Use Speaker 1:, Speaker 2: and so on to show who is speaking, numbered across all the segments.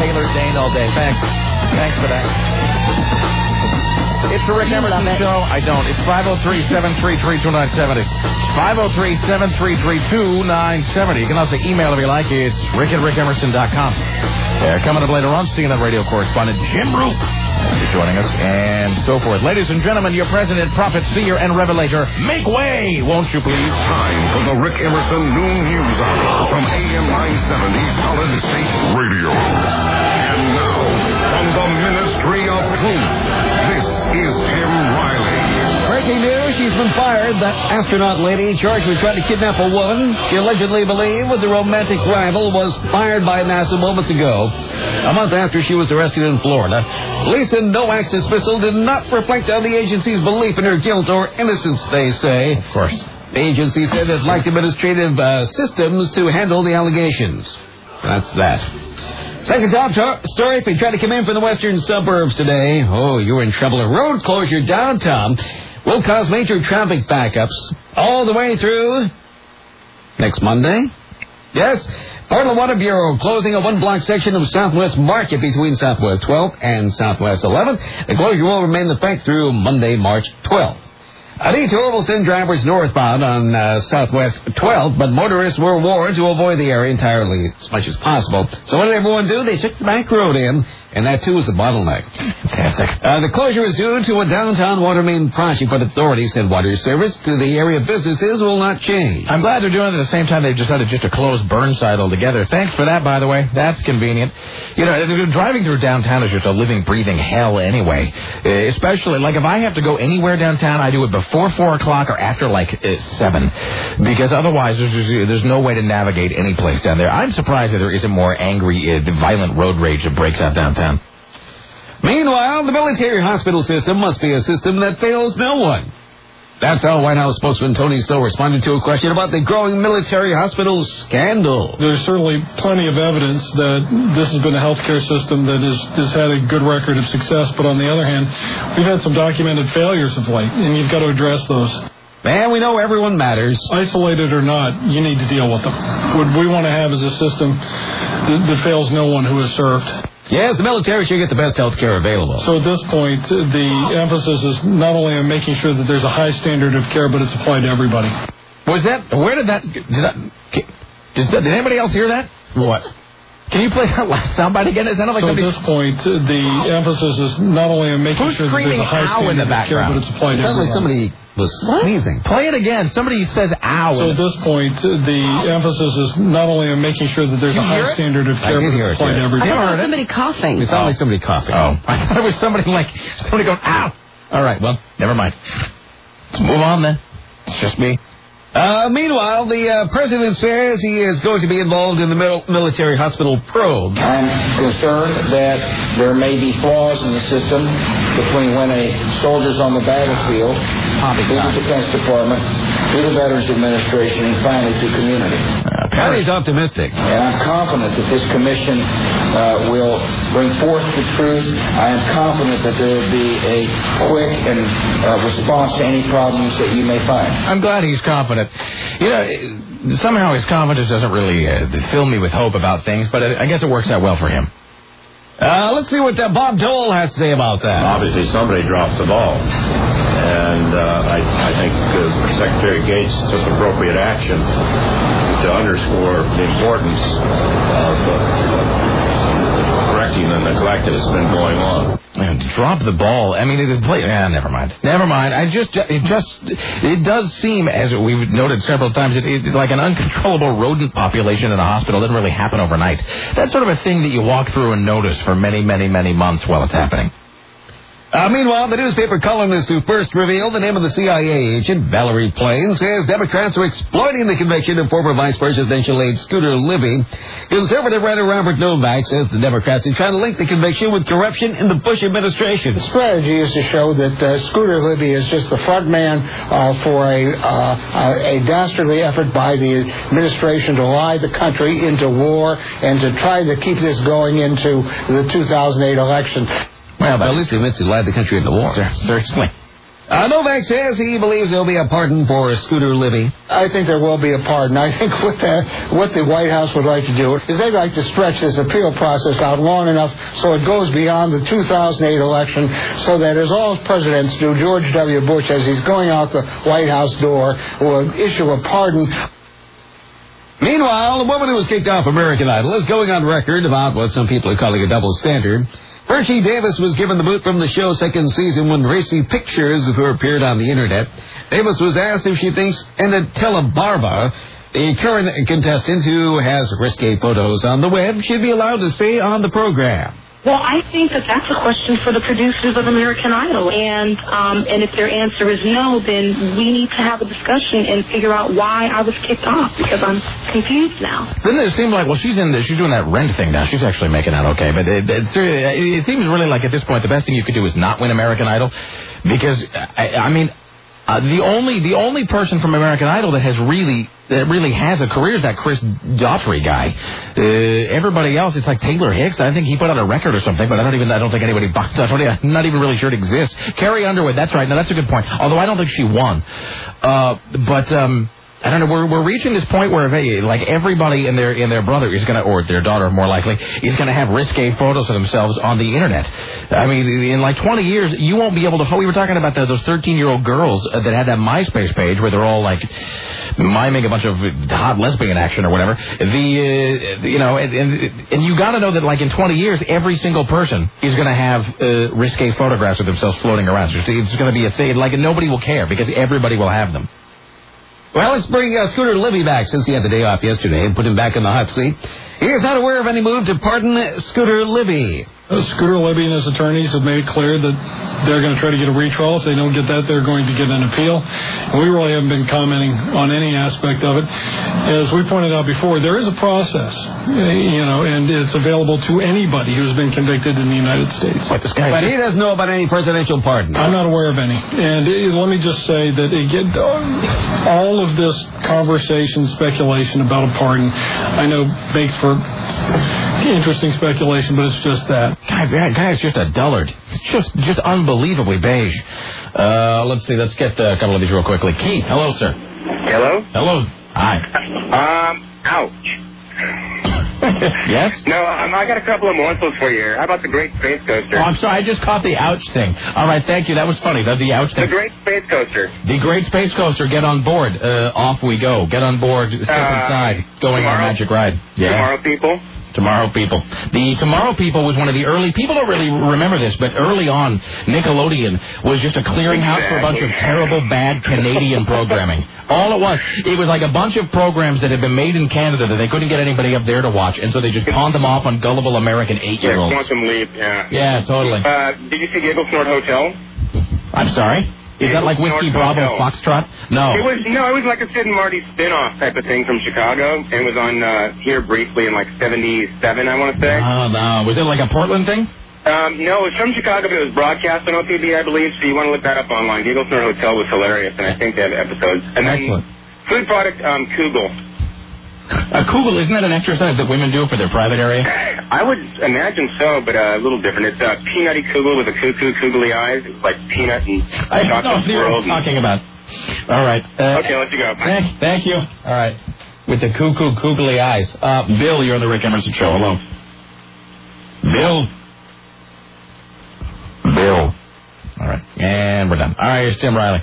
Speaker 1: Taylor Dane all day. Thanks. Thanks for that. It's the Rick Emerson Show. I don't. It's 503-733-2970. 503-733-2970. You can also email if you like. It's rick@rickemerson.com. Coming up later on, CNN radio correspondent Jim Root is joining us, and so forth. Ladies and gentlemen, your president, prophet, seer, and revelator, make way, won't you please?
Speaker 2: Time for the Rick Emerson Noon News Hour from AM 970 Solid State Radio. And now, from the Ministry of Truth, this is Tim Riley.
Speaker 3: Breaking news, she's been fired. That astronaut lady charged with trying to kidnap a woman she allegedly believed was a romantic rival was fired by NASA moments ago. A month after she was arrested in Florida, Lisa Nowak's dismissal did not reflect on the agency's belief in her guilt or innocence, they say.
Speaker 1: Of course.
Speaker 3: The agency said it lacked administrative systems to handle the allegations. That's that. Second top story, if you try to come in from the western suburbs today, oh, you're in trouble. A road closure downtown will cause major traffic backups all the way through next Monday. Yes, Portland Water Bureau closing a one-block section of Southwest Market between Southwest 12th and Southwest 11th. The closure will remain in effect through Monday, March 12th. A detour will send drivers northbound on Southwest 12th, but motorists were warned to avoid the area entirely as much as possible. So what did everyone do? They took the back road in, and that, too, was a bottleneck.
Speaker 1: Fantastic.
Speaker 3: The closure is due to a downtown water main project, but authorities said water service to the area businesses will not change.
Speaker 1: I'm glad they're doing it at the same time they decided just to close Burnside altogether. Thanks for that, by the way. That's convenient. You know, driving through downtown is just a living, breathing hell anyway. Especially, like, if I have to go anywhere downtown, I do it before 4 o'clock or after, 7. Because otherwise, there's no way to navigate any place down there. I'm surprised that there isn't more angry, violent road rage that breaks out downtown.
Speaker 3: Meanwhile, the military hospital system must be a system that fails no one. That's how White House spokesman Tony Stowe responded to a question about the growing military hospital scandal.
Speaker 4: There's certainly plenty of evidence that this has been a healthcare system that has had a good record of success, but on the other hand, we've had some documented failures of late, and you've got to address those.
Speaker 3: And we know everyone matters.
Speaker 4: Isolated or not, you need to deal with them. What we want to have is a system that fails no one who has served.
Speaker 3: Yes, the military should get the best health care available.
Speaker 4: So at this point, the emphasis is not only on making sure that there's a high standard of care, but it's applied to everybody.
Speaker 1: Was that... Where did that... Did anybody else hear that?
Speaker 3: What?
Speaker 1: Can you play that last soundbite again? Is that like
Speaker 4: so at this point, the emphasis is not only on making sure that there's a high standard of care, but it's applied to everybody.
Speaker 3: Somebody was sneezing.
Speaker 1: Play it again. Somebody says ow.
Speaker 4: So at this point, the emphasis is not only on making sure that there's a high standard of care, but it's applied to everybody.
Speaker 5: I thought it was somebody coughing.
Speaker 3: It sounded like somebody coughing.
Speaker 1: Oh. I thought it was somebody going ow. All right, well, never mind. Let's move on then. It's just me.
Speaker 3: Meanwhile, the president says he is going to be involved in the military hospital probe.
Speaker 6: I'm concerned that there may be flaws in the system between when a soldier's on the battlefield, to the Defense Department, to the Veterans Administration, and finally to community.
Speaker 3: Patty's optimistic.
Speaker 6: And I'm confident that this commission will bring forth the truth. I am confident that there will be a quick and response to any problems that you may find.
Speaker 1: I'm glad he's confident. You know, somehow his confidence doesn't really fill me with hope about things, but I guess it works out well for him.
Speaker 3: Let's see what Bob Dole has to say about that.
Speaker 7: Obviously, somebody dropped the ball. And I think Secretary Gates took appropriate action to underscore the importance of correcting the neglect that has been going on.
Speaker 1: And drop the ball. I mean, never mind. Never mind. It does seem, as we've noted several times, it's like an uncontrollable rodent population in a hospital. It doesn't really happen overnight. That's sort of a thing that you walk through and notice for many, many, many months while it's happening.
Speaker 3: Meanwhile, the newspaper columnist who first revealed the name of the CIA agent, Valerie Plame, says Democrats are exploiting the conviction of former vice presidential aide Scooter Libby. Conservative writer Robert Novak says the Democrats are trying to link the conviction with corruption in the Bush administration.
Speaker 8: The strategy is to show that Scooter Libby is just the front man for a dastardly effort by the administration to lie the country into war and to try to keep this going into the 2008 election.
Speaker 3: Well, at least they meant to lie the country into war.
Speaker 1: Certainly.
Speaker 3: Novak says he believes there'll be a pardon for Scooter Libby.
Speaker 8: I think there will be a pardon. I think what the White House would like to do is they'd like to stretch this appeal process out long enough so it goes beyond the 2008 election, so that as all presidents do, George W. Bush, as he's going out the White House door, will issue a pardon.
Speaker 3: Meanwhile, the woman who was kicked off American Idol is going on record about what some people are calling a double standard. Bertie Davis was given the boot from the show's second season when racy pictures of her appeared on the internet. Davis was asked if she thinks Anatella Barba, the current contestant who has risque photos on the web, should be allowed to stay on the program.
Speaker 5: Well, I think that's a question for the producers of American Idol, and if their answer is no, then we need to have a discussion and figure out why I was kicked off, because I'm confused now.
Speaker 1: Doesn't it seem like, well, she's doing that Rent thing now. She's actually making out okay, but it seems really like at this point the best thing you could do is not win American Idol, because the only person from American Idol that really has a career is that Chris Daughtry guy. Everybody else, it's like Taylor Hicks. I think he put out a record or something, but I don't think anybody buys. I'm not even really sure it exists. Carrie Underwood, that's right. Now that's a good point. Although I don't think she won. I don't know. We're reaching this point where like everybody and their brother is gonna, or their daughter more likely, is gonna have risque photos of themselves on the internet. I mean, in like 20 years, you won't be able to. We were talking about those 13-year-old girls that had that MySpace page where they're all like miming a bunch of hot lesbian action or whatever. And you got to know that like in 20 years, every single person is gonna have risque photographs of themselves floating around. So it's gonna be a thing. Like nobody will care because everybody will have them.
Speaker 3: Well, let's bring Scooter Libby back since he had the day off yesterday and put him back in the hot seat. He is not aware of any move to pardon Scooter Libby.
Speaker 4: Scooter Libby and his attorneys have made it clear that they're going to try to get a retrial. If they don't get that, they're going to get an appeal. And we really haven't been commenting on any aspect of it. As we pointed out before, there is a process, and it's available to anybody who's been convicted in the United States.
Speaker 3: But he doesn't know about any presidential pardon.
Speaker 4: I'm not aware of any. And let me just say that again, all of this conversation, speculation about a pardon, I know makes for interesting speculation, but it's just that.
Speaker 1: Guy's just a dullard. It's just unbelievably beige. Let's see. Let's get a couple of these real quickly. Keith, hello, sir.
Speaker 9: Hello?
Speaker 1: Hello. Hi.
Speaker 9: Ouch.
Speaker 1: Yes?
Speaker 9: No, I got a couple of morsels for you. How about the Great Space Coaster?
Speaker 1: Oh, I'm sorry. I just caught the ouch thing. All right, thank you. That was funny. The ouch thing.
Speaker 9: The Great Space Coaster.
Speaker 1: The Great Space Coaster. Get on board. Off we go. Get on board. Step inside. Going on a magic ride. Yeah.
Speaker 9: Tomorrow, people.
Speaker 1: Tomorrow People. The Tomorrow People was one of the early... People don't really remember this, but early on, Nickelodeon was just a clearinghouse for a bunch of terrible, bad Canadian programming. All it was like a bunch of programs that had been made in Canada that they couldn't get anybody up there to watch, and so they just pawned them off on gullible American 8-year-olds.
Speaker 9: Quantum Leap, yeah.
Speaker 1: Yeah, totally.
Speaker 9: Did you see Giggle Snort Hotel?
Speaker 1: I'm sorry? Is that like Whiskey Bravo Foxtrot? No.
Speaker 9: It was like a Sid and Marty spin-off type of thing from Chicago, and it was on here briefly in like 77, I want to say.
Speaker 1: Oh, no. Was it like a Portland thing?
Speaker 9: No, it was from Chicago, but it was broadcast on OTB, I believe, so you want to look that up online. Giggle Snort Hotel was hilarious, and I think they have episodes. And
Speaker 1: excellent.
Speaker 9: Food product, Kugel.
Speaker 1: Kugel, isn't that an exercise that women do for their private area?
Speaker 9: I would imagine so, but a little different. It's peanutty Kugel with a googly eyes. It's like peanut and chocolate swirls.
Speaker 1: What I'm talking about. All right.
Speaker 9: Okay, let you go.
Speaker 1: Thank you. All right. With the googly eyes. Bill, you're on the Rick Emerson Show. Hello. Bill. All right. And we're done. All right, here's Tim Riley.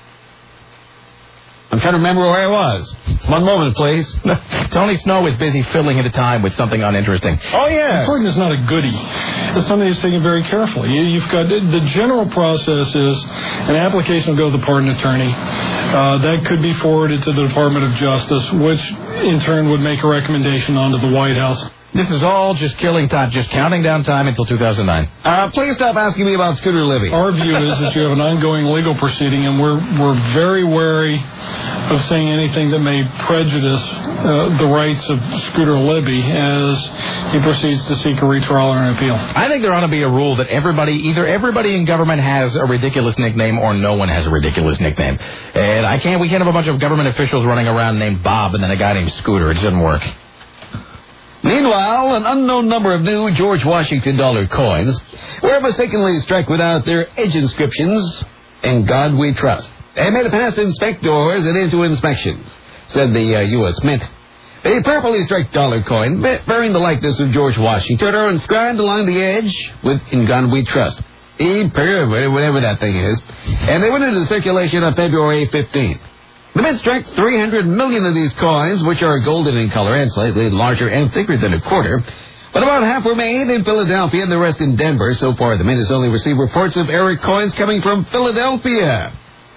Speaker 3: I'm trying to remember where I was. One moment, please.
Speaker 1: Tony Snow is busy filling in the time with something uninteresting.
Speaker 3: Oh, yeah.
Speaker 4: Pardon is not a goodie. It's something that's taken very carefully. You've got the general process is an application will go to the pardon attorney. That could be forwarded to the Department of Justice, which in turn would make a recommendation onto the White House.
Speaker 1: This is all just killing time, just counting down time until 2009.
Speaker 3: Please stop asking me about Scooter Libby.
Speaker 4: Our view is that you have an ongoing legal proceeding, and we're very wary of saying anything that may prejudice the rights of Scooter Libby as he proceeds to seek a retrial or an appeal.
Speaker 1: I think there ought to be a rule that either everybody in government has a ridiculous nickname or no one has a ridiculous nickname. And we can't have a bunch of government officials running around named Bob and then a guy named Scooter. It doesn't work.
Speaker 3: Meanwhile, an unknown number of new George Washington dollar coins were mistakenly struck without their edge inscriptions In God We Trust. They made it past inspectors and into inspections, said the U.S. Mint. They properly strike dollar coin, bearing the likeness of George Washington, are inscribed along the edge with In God We Trust. Whatever that thing is. And they went into circulation on February 15th. The Mint struck 300 million of these coins, which are golden in color and slightly larger and thicker than a quarter. But about half were made in Philadelphia and the rest in Denver. So far, the Mint has only received reports of Eric coins coming from Philadelphia.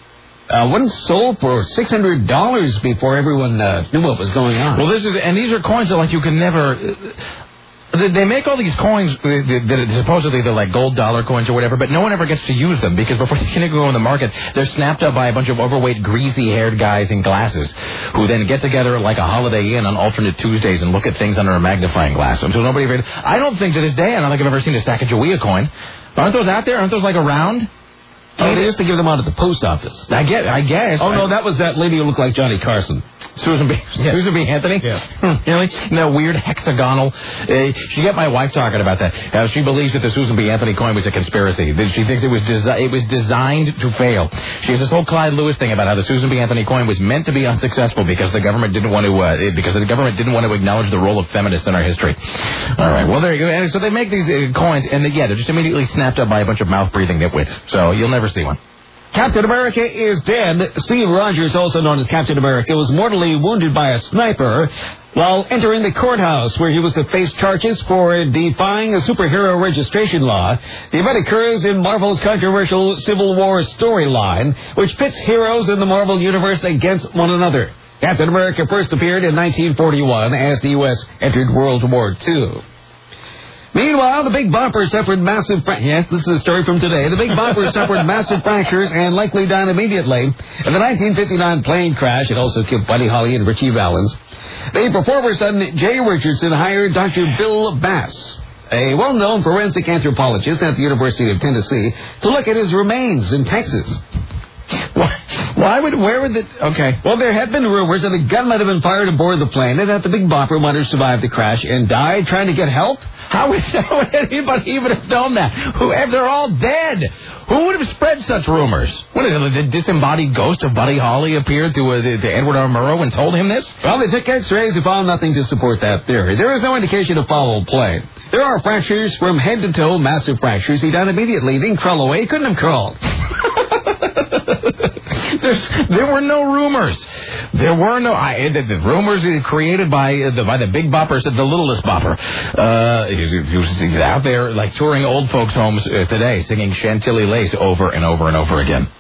Speaker 3: One sold for $600 before everyone knew what was going on.
Speaker 1: Well, these are coins that like you can never. They make all these coins that supposedly they're like gold dollar coins or whatever, but no one ever gets to use them because before they can go on the market, they're snapped up by a bunch of overweight, greasy-haired guys in glasses who then get together like a Holiday Inn on alternate Tuesdays and look at things under a magnifying glass. So nobody ever. I don't think to this day, I don't think I've ever seen a Sacagawea coin. Aren't those out there? Aren't those like around?
Speaker 3: Oh, they used to give them out at the post office.
Speaker 1: I guess.
Speaker 3: Oh, no, that was that lady who looked like Johnny Carson.
Speaker 1: Susan B. Anthony?
Speaker 3: Yeah.
Speaker 1: Really? No, weird hexagonal. She got my wife talking about that. She believes that the Susan B. Anthony coin was a conspiracy. She thinks it was designed to fail. She has this whole Clyde Lewis thing about how the Susan B. Anthony coin was meant to be unsuccessful because the government didn't want to acknowledge the role of feminists in our history. All right. Well, there you go. And so they make these coins, and they're just immediately snapped up by a bunch of mouth-breathing nitwits. So you'll never see one.
Speaker 3: Captain America is dead. Steve Rogers, also known as Captain America, was mortally wounded by a sniper while entering the courthouse where he was to face charges for defying a superhero registration law. The event occurs in Marvel's controversial Civil War storyline, which pits heroes in the Marvel Universe against one another. Captain America first appeared in 1941 as the U.S. entered World War II. Meanwhile, the Big Bopper suffered massive... this is a story from today. The Big Bopper suffered massive fractures and likely died immediately in the 1959 plane crash. It also killed Buddy Holly and Richie Valens. The performer's son, Jay Richardson, hired Dr. Bill Bass, a well-known forensic anthropologist at the University of Tennessee, to look at his remains in Texas.
Speaker 1: Okay.
Speaker 3: Well, there had been rumors that a gun might have been fired aboard the plane and that the Big Bopper might have survived the crash and died trying to get help.
Speaker 1: How would anybody even have done that? They're all dead. Who would have spread such rumors? What is it? The disembodied ghost of Buddy Holly appeared to Edward R. Murrow and told him this?
Speaker 3: Well, they took X-rays and found nothing to support that theory. There is no indication of foul play. There are fractures from head to toe, massive fractures. He died immediately. He didn't crawl away. He couldn't have crawled.
Speaker 1: There were no rumors. There were no the rumors created by the Big Bopper, the littlest Bopper. He was out there like touring old folks' homes today, singing Chantilly Lace over and over and over again.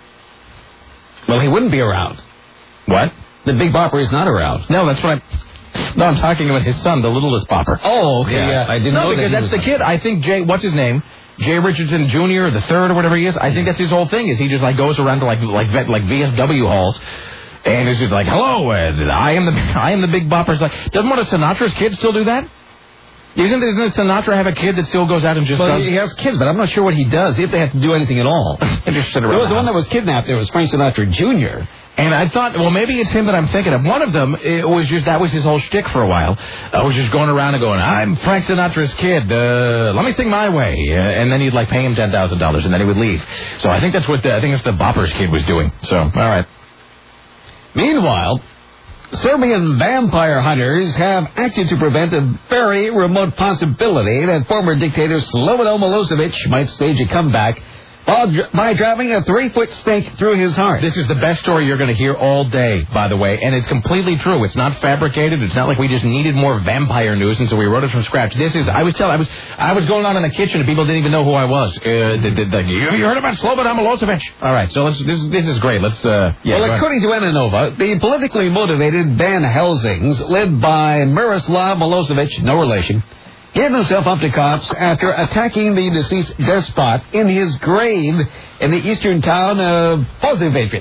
Speaker 3: Well, he wouldn't be around.
Speaker 1: What?
Speaker 3: The Big Bopper is not around.
Speaker 1: No, that's right. No, I'm talking about his son, the littlest Bopper.
Speaker 3: Oh, okay.
Speaker 1: Yeah.
Speaker 3: I didn't know
Speaker 1: because that's the kid. I think what's his name? Jay Richardson Jr., the third, or whatever he is. I think that's his whole thing. Is he just like goes around to like VFW halls, and is just like, hello, I am the Big Bopper. Like, doesn't one of Sinatra's kids still do that? Doesn't Sinatra have a kid that still goes out and just does?
Speaker 3: He has kids, but I'm not sure what he does, if they have to do anything at all.
Speaker 1: Just sit around.
Speaker 3: There was the one that was kidnapped. There was Frank Sinatra Jr.
Speaker 1: And I thought, well, maybe it's him that I'm thinking of. One of them, that was his whole shtick for a while. I was just going around and going, I'm Frank Sinatra's kid. Let me sing my way. And then he'd like pay him $10,000 and then he would leave. So I think that's what the Bopper's kid was doing. So, all right.
Speaker 3: Meanwhile, Serbian vampire hunters have acted to prevent a very remote possibility that former dictator Slobodan Milosevic might stage a comeback by driving a 3-foot stake through his heart.
Speaker 1: This is the best story you're going to hear all day, by the way, and it's completely true. It's not fabricated. It's not like we just needed more vampire news, and so we wrote it from scratch. I was going on in the kitchen, and people didn't even know who I was. You heard about Slobodan Milosevic? All right, so this is great. Let's.
Speaker 3: Well, according to Ananova, the politically motivated Van Helsings, led by Miroslav Milosevic, no relation, gave himself up to cops after attacking the deceased despot in his grave in the eastern town of Pozevic.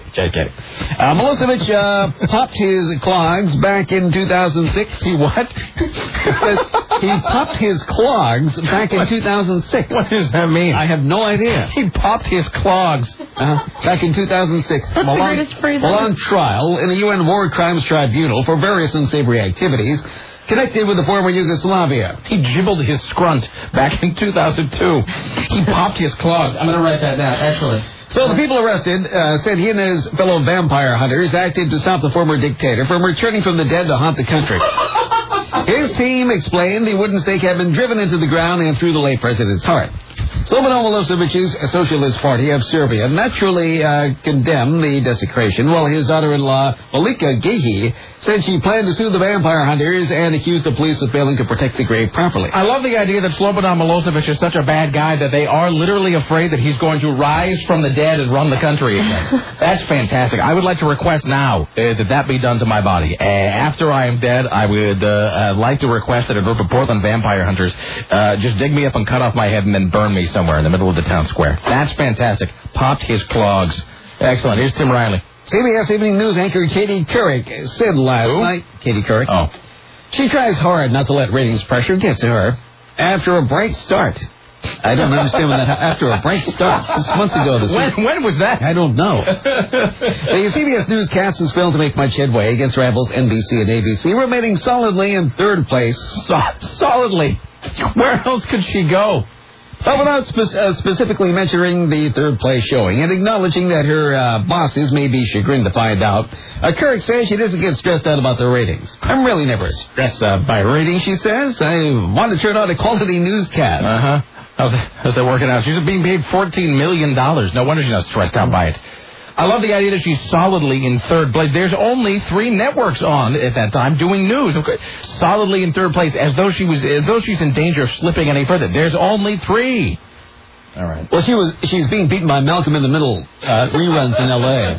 Speaker 3: Milosevic popped his clogs back in 2006.
Speaker 1: He what?
Speaker 3: He popped his clogs back in 2006.
Speaker 1: What does that mean?
Speaker 3: I have no idea.
Speaker 1: He popped his clogs.
Speaker 3: Back in 2006.
Speaker 5: That's the greatest phrase
Speaker 3: while on trial in the UN War Crimes Tribunal for various unsavory activities connected with the former Yugoslavia.
Speaker 1: He jibbled his scrunt back in 2002. He popped his clogs. I'm going to write that down, actually.
Speaker 3: So the people arrested said he and his fellow vampire hunters acted to stop the former dictator from returning from the dead to haunt the country. His team explained the wooden stake had been driven into the ground and through the late president's heart. Slobodan Milosevic's Socialist Party of Serbia naturally condemned the desecration, while his daughter-in-law, Malika Gehi, said she planned to sue the vampire hunters and accused the police of failing to protect the grave properly.
Speaker 1: I love the idea that Slobodan Milosevic is such a bad guy that they are literally afraid that he's going to rise from the dead and run the country again. That's fantastic. I would like to request now that be done to my body. After I am dead, I would like to request that a group of Portland vampire hunters just dig me up and cut off my head and then burn me somewhere in the middle of the town square. That's fantastic. Popped his clogs. Excellent. Here's Tim Riley.
Speaker 3: CBS Evening News anchor Katie Couric said last night... Katie Couric?
Speaker 1: Oh.
Speaker 3: She tries hard not to let ratings pressure get to her after a bright start. I don't understand when that after a bright start 6 months ago this week.
Speaker 1: When was that?
Speaker 3: I don't know. The CBS newscast has failed to make much headway against rivals NBC and ABC, remaining solidly in third place.
Speaker 1: Solidly? Where else could she go?
Speaker 3: But without specifically mentioning the third place showing and acknowledging that her bosses may be chagrined to find out, Couric says she doesn't get stressed out about the ratings. I'm really never stressed by ratings, she says. I want to turn on a quality newscast.
Speaker 1: Uh-huh. How's that working out? She's being paid $14 million. No wonder she's not stressed out by it. I love the idea that she's solidly in third place. There's only 3 networks on at that time doing news. Okay. Solidly in third place, as though she's in danger of slipping any further. There's only 3. All right.
Speaker 3: Well, she's being beaten by Malcolm in the Middle reruns in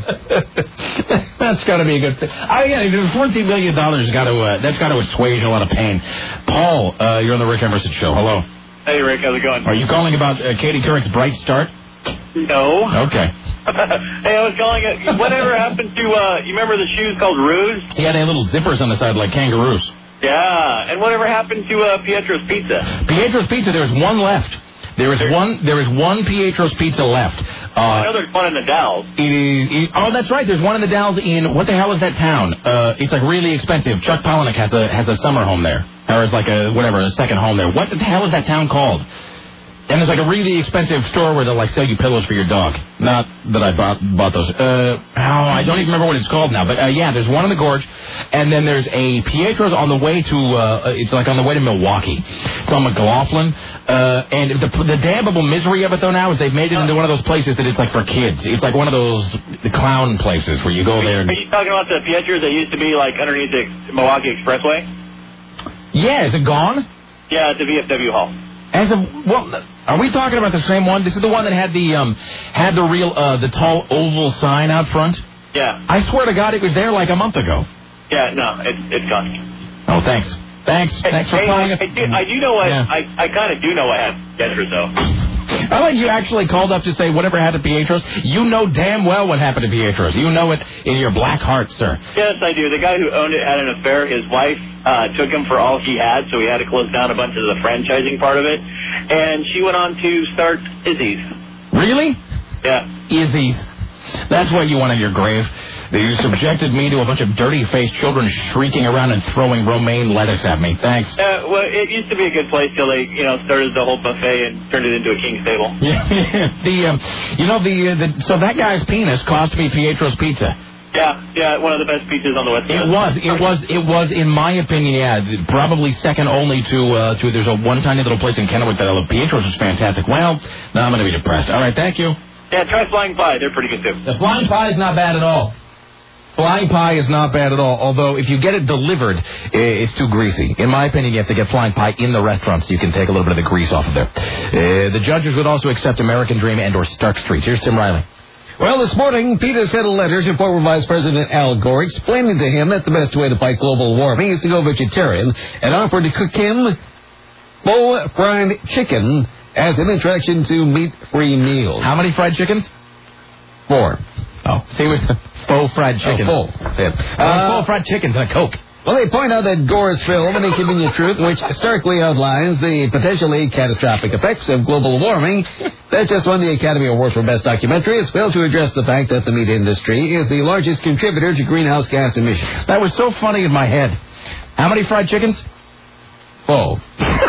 Speaker 3: L.A.
Speaker 1: That's got to be a good thing. $14 million that's got to assuage a lot of pain. Paul, you're on the Rick Emerson Show. Hello.
Speaker 10: Hey, Rick. How's it going?
Speaker 1: Are you calling about Katie Couric's bright start?
Speaker 10: No.
Speaker 1: Okay.
Speaker 10: Hey, I was calling it. Whatever happened to, you remember the shoes called Ruse?
Speaker 1: Yeah, they had little zippers on the side like kangaroos.
Speaker 10: Yeah. And whatever happened to Pietro's Pizza?
Speaker 1: Pietro's Pizza, there's one left. There is one Pietro's Pizza left.
Speaker 10: I know there's one in the Dalles.
Speaker 1: Oh, that's right. There's one in the Dalles in, what the hell is that town? It's like really expensive. Chuck Palahniuk has a summer home there. Or it's like a second home there. What the hell is that town called? And there's like a really expensive store where they'll like sell you pillows for your dog. Not that I bought those. I don't even remember what it's called now. But yeah, there's one in the Gorge, and then there's a Pietro's on the way to. It's like on the way to Milwaukee. It's on McLaughlin. And the damnable misery of it though now is they've made it into one of those places that it's like for kids. It's like one of the clown places where you go there.
Speaker 10: Are you talking about the Pietro's that used to be like underneath the Milwaukee Expressway?
Speaker 1: Yeah, is it gone?
Speaker 10: Yeah, it's a VFW hall.
Speaker 1: Are we talking about the same one? This is the one that had the tall oval sign out front?
Speaker 10: Yeah.
Speaker 1: I swear to God, it was there like a month ago.
Speaker 10: Yeah, no, it's gone.
Speaker 1: Oh, thanks. Thanks for calling it.
Speaker 10: I do know what, yeah. I kind of do know what happened to Pietro's, though.
Speaker 1: I like you actually called up to say whatever happened to Pietro's. You know damn well what happened to Pietro's. You know it in your black heart, sir.
Speaker 10: Yes, I do. The guy who owned it had an affair. His wife took him for all he had, so he had to close down a bunch of the franchising part of it. And she went on to start Izzy's.
Speaker 1: Really?
Speaker 10: Yeah.
Speaker 1: Izzy's. That's what you want on your grave. You subjected me to a bunch of dirty-faced children shrieking around and throwing romaine lettuce at me. Thanks.
Speaker 10: Well, it used to be a good place till they, started the whole buffet and turned it into a king's table.
Speaker 1: Yeah. So that guy's penis cost me Pietro's Pizza.
Speaker 10: Yeah, one of the best pizzas on the West Coast.
Speaker 1: It was, in my opinion, probably second only to there's one tiny little place in Kennewick that I love. Pietro's is fantastic. Well, now I'm going to be depressed. All right, thank you.
Speaker 10: Yeah, try Flying Pie. They're pretty good, too.
Speaker 1: The Flying Pie is not bad at all. Flying Pie is not bad at all, although if you get it delivered, it's too greasy. In my opinion, you have to get Flying Pie in the restaurant so you can take a little bit of the grease off of there. The judges would also accept American Dream and or Stark Street. Here's Tim Riley.
Speaker 3: Well, this morning, PETA sent a letter to former Vice President Al Gore explaining to him that the best way to fight global warming is to go vegetarian and offered to cook him full fried chicken as an introduction to meat-free meals.
Speaker 1: How many fried chickens?
Speaker 3: 4.
Speaker 1: Oh, see, it was faux fried chicken.
Speaker 3: Oh, full.
Speaker 1: Full fried chicken and a Coke.
Speaker 3: Well, they point out that Gore's film, An Inconvenient Truth, which starkly outlines the potentially catastrophic effects of global warming, that just won the Academy Award for Best Documentary, has failed to address the fact that the meat industry is the largest contributor to greenhouse gas emissions.
Speaker 1: That was so funny in my head. How many fried chickens?
Speaker 3: Full.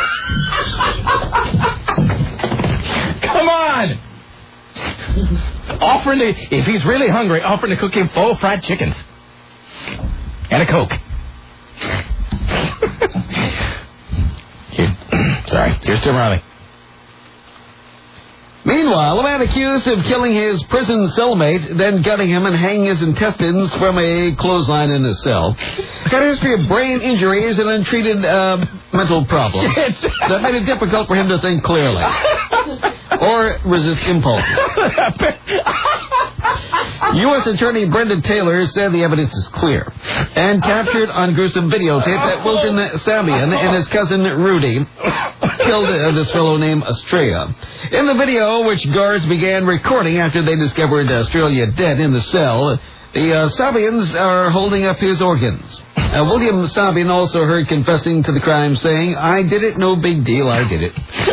Speaker 1: Come on! Offering to, if he's really hungry, offering to cook him 4 fried chickens. And a Coke. Sorry. Here's Tim Riley.
Speaker 3: Meanwhile, a man accused of killing his prison cellmate, then gutting him and hanging his intestines from a clothesline in his cell, had a history of brain injuries and untreated mental problems that made it difficult for him to think clearly or resist impulses. U.S. Attorney Brendan Taylor said the evidence is clear and captured on gruesome videotape that Wilton Sabian and his cousin Rudy killed this fellow named Estrella. In the video, which guards began recording after they discovered Estrella dead in the cell, the Sabians are holding up his organs. William Sabian also heard confessing to the crime, saying, "I did it, no big deal, I did it."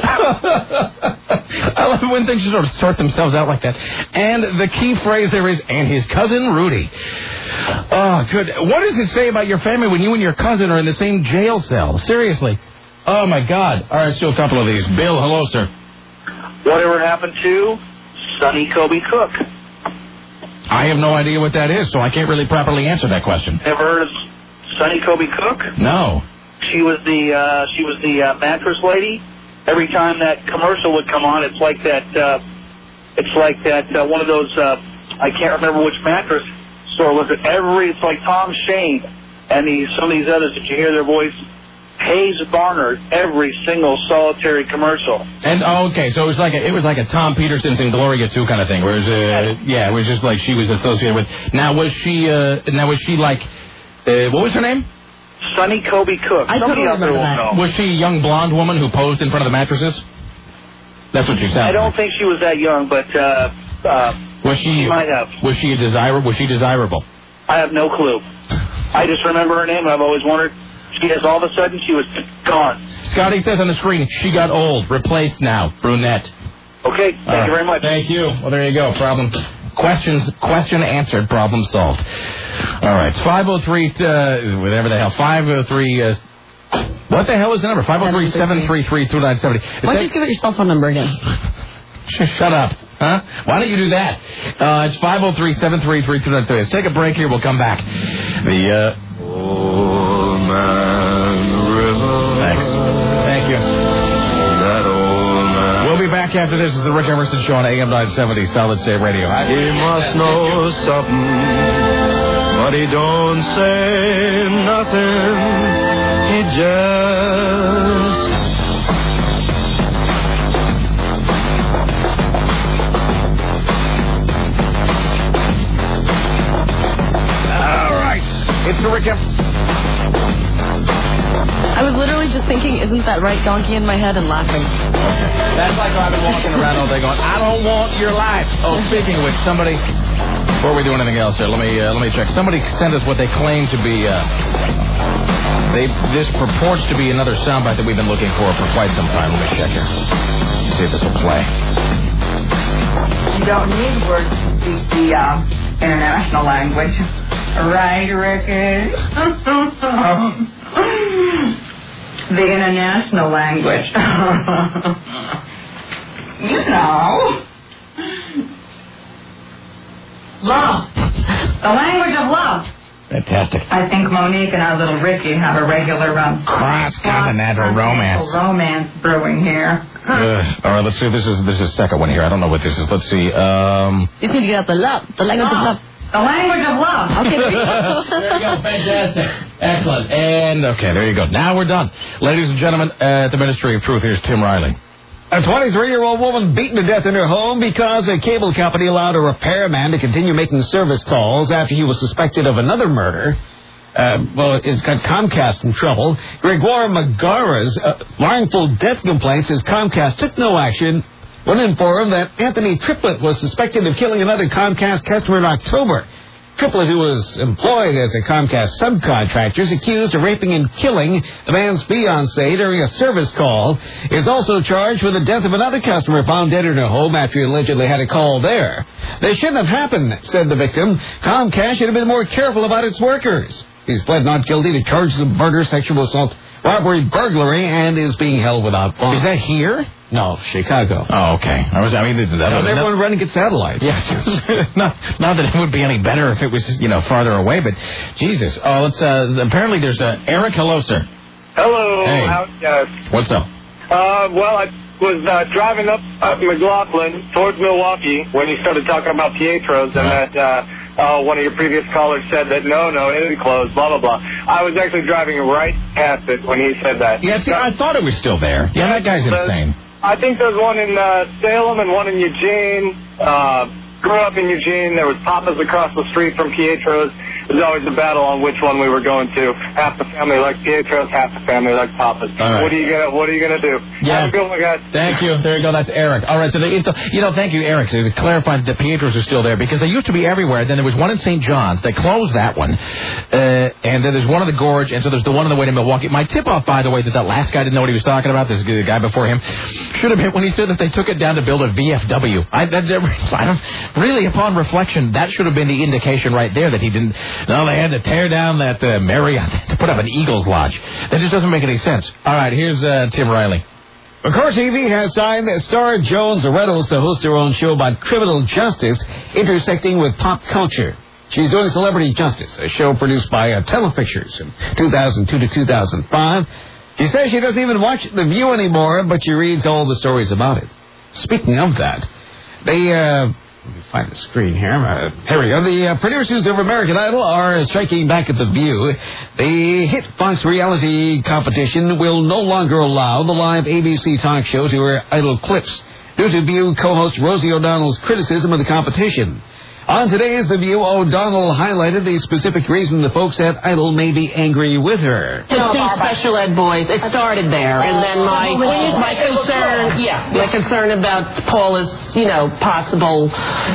Speaker 1: I love when things sort of sort themselves out like that. And the key phrase there is, and his cousin Rudy. Oh, good. What does it say about your family when you and your cousin are in the same jail cell? Seriously. Oh, my God. All right, let's do a couple of these. Bill, hello, sir.
Speaker 10: Whatever happened to Sonny Kobe Cook?
Speaker 1: I have no idea what that is, so I can't really properly answer that question.
Speaker 10: Never heard of Sonny Kobe Cook?
Speaker 1: No.
Speaker 10: She was the mattress lady. Every time that commercial would come on, it's like that one of those I can't remember which mattress store was it. It's like Tom Shane and some of these others. Did you hear their voice? Hayes Barnard, every single solitary commercial.
Speaker 1: And okay, so it was like a Tom Peterson's and Gloria 2 kind of thing. Whereas it was just like she was associated with. Now was she like what was her name?
Speaker 10: Sonny Kobe Cook.
Speaker 1: Somebody out there will know. Was she a young blonde woman who posed in front of the mattresses? That's what she sounded.
Speaker 10: I don't think she was that young, but she might have.
Speaker 1: Was she desirable?
Speaker 10: I have no clue. I just remember her name. I've always wondered. She has all of a sudden she was gone.
Speaker 1: Scotty says on the screen, she got old, replaced now, brunette.
Speaker 10: Okay, thank you very much.
Speaker 1: Thank you. Well, there you go. Question answered, problem solved. All right, 503, whatever the hell, 503, what the hell is the number? 503-733-2970.
Speaker 11: Why don't you give it your cell phone number again?
Speaker 1: Shut up. Huh? Why don't you do that? It's 503-733-2970. Let's take a break here. We'll come back. The, Old Man River. Thanks. Thank you. That old man. We'll be back after this. This is the Rick Emerson Show on AM 970 Solid State Radio.
Speaker 12: He must know something, but he don't say nothing. He just...
Speaker 1: All right. It's the Rick Emerson.
Speaker 11: I was literally just thinking, isn't that right donkey in my head, and laughing.
Speaker 1: That's like I've been walking around all day going, I don't want your life. Oh, speaking of which, somebody, before we do anything else here, let me check. Somebody sent us what they claim to be, this purports to be another soundbite that we've been looking for quite some time. Let me check here. See if this will play.
Speaker 13: You don't need words to speak the international language. Right, Ricky? The international language. You know. Love. The language of love.
Speaker 1: Fantastic.
Speaker 13: I think Monique and our little Ricky have a regular
Speaker 1: cross-continental romance.
Speaker 13: Romance brewing here.
Speaker 1: All right, let's see. This is the second one here. I don't know what this is. Let's see.
Speaker 11: You need to get out the love. The language of love.
Speaker 13: The language of love.
Speaker 11: Okay.
Speaker 1: There you go. Fantastic. Excellent. And, okay, there you go. Now we're done. Ladies and gentlemen, at the Ministry of Truth, here's Tim Riley.
Speaker 3: A 23-year-old woman beaten to death in her home because a cable company allowed a repairman to continue making service calls after he was suspected of another murder. It's got Comcast in trouble. Gregoire Magara's wrongful death complaint says Comcast took no action when informed that Anthony Triplett was suspected of killing another Comcast customer in October. Triplett, who was employed as a Comcast subcontractor, is accused of raping and killing the man's fiancée during a service call, is also charged with the death of another customer found dead in her home after he allegedly had a call there. They shouldn't have happened, said the victim. Comcast should have been more careful about its workers. He's pled not guilty to charges of murder, sexual assault, robbery, burglary, and is being held without bond.
Speaker 1: Is that here?
Speaker 3: No, Chicago.
Speaker 1: Oh, okay.
Speaker 3: Everyone running at satellites.
Speaker 1: Yes. not that it would be any better if it was, farther away, but Jesus. Oh, let's, apparently there's Eric. Hello, sir.
Speaker 14: Hello.
Speaker 1: Hey.
Speaker 14: How's it going?
Speaker 1: What's up?
Speaker 14: Well, I was driving up McLaughlin towards Milwaukee when you started talking about Pietro's and that one of your previous callers said that no, it isn't closed, blah, blah, blah. I was actually driving right past it when he said that.
Speaker 1: Yeah, see, I thought it was still there. Yeah, that guy's insane.
Speaker 14: I think there's one in Salem and one in Eugene. Grew up in Eugene. There was Papa's across the street from Pietro's. It was always a battle on which one we were going to. Half the family liked Pietro's, half the family liked Papa's.
Speaker 1: Right.
Speaker 14: What are you gonna do?
Speaker 1: Yeah.
Speaker 14: Have a good one, guys.
Speaker 1: Thank you. There you go. That's Eric. All right. So thank you, Eric. So clarified that Pietro's are still there because they used to be everywhere. Then there was one in St. John's. They closed that one, and then there's one in the Gorge, and so there's the one on the way to Milwaukee. My tip-off, by the way, that last guy didn't know what he was talking about. This guy before him should have been when he said that they took it down to build a VFW. Really, upon reflection, that should have been the indication right there that he didn't. No, they had to tear down that Marriott to put up an Eagles Lodge. That just doesn't make any sense. All right, here's Tim Riley.
Speaker 3: McCord TV has signed star Jones Reynolds to host her own show about criminal justice intersecting with pop culture. She's doing Celebrity Justice, a show produced by Telefixtures from 2002 to 2005. She says she doesn't even watch The View anymore, but she reads all the stories about it. Speaking of that, let me find the screen here. Here we go. The producers of American Idol are striking back at The View. The hit Fox reality competition will no longer allow the live ABC talk show to air Idol clips due to View co-host Rosie O'Donnell's criticism of the competition. On today's The View, O'Donnell highlighted the specific reason the folks at Idol may be angry with her.
Speaker 15: The two special ed boys, it started there, and then my concern about Paula's, possible